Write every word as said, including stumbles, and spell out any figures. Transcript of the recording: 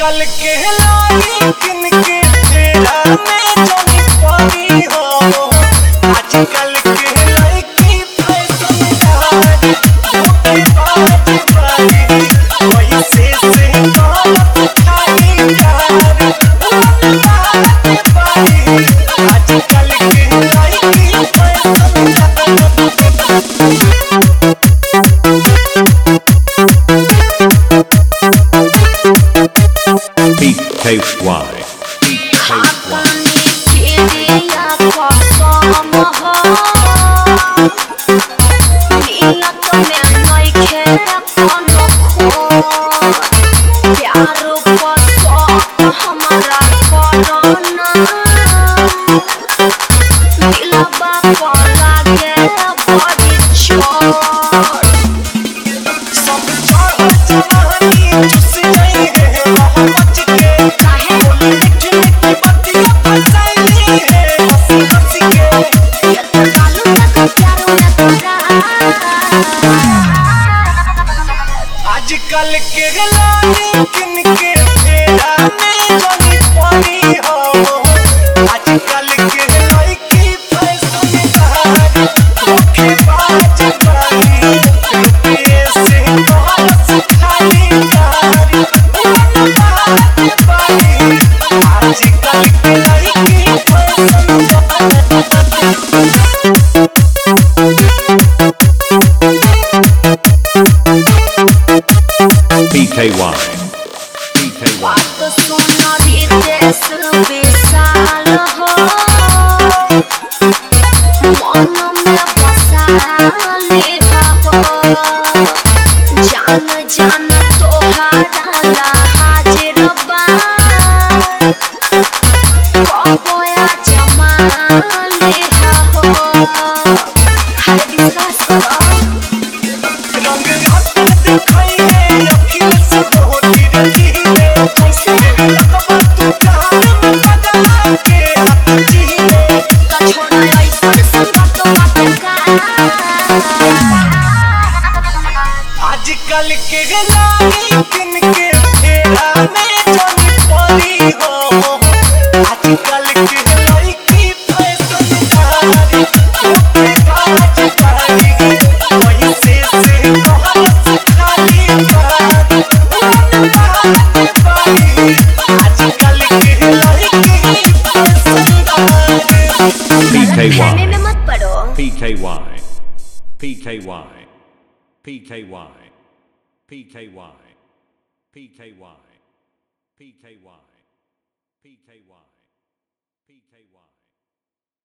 आजकल के लाई किनके तेरा में जानी पानी हो। आजकल के लड़की फैशनदार धोखेबाज वाली पैसे से दौलत खाली यार उन्नत वाली। आजकल के लड़की फैशनदार B K Y B K आजकल के लाई किनके तेरा में जानी पानी हो। आजकल के लड़की फैशनदार धोखेबाज वाली पैसे दौलत खाली यार उन्नत वाली। आजकल के लड़की फैशनदार B K Y B K Y बात सुना विदेश विशाल हो मन में बसा लेहा हो। जान जान तोहारा हाजिर बा कबोया जमा लेहा हो। हर विश्वास करो रंग हाथ दिखाई है अखिल से होती रही है कैसे लगवा तू जान में बजा के हाथ जीने का छोड़ा ऐसा संगत बात का। आजकल के लाई किनके तेरा में जानी पानी हो। आजकल के लड़की फैशनदार धोखेबाज वाली पैसे से दौलत खाली यार उन्नत वाली। आजकल के लड़की फैशनदार P K Y खाने में मत पड़ो। P K Y P K Y P K Y P K Y P K Y P K Y P K Y P K Y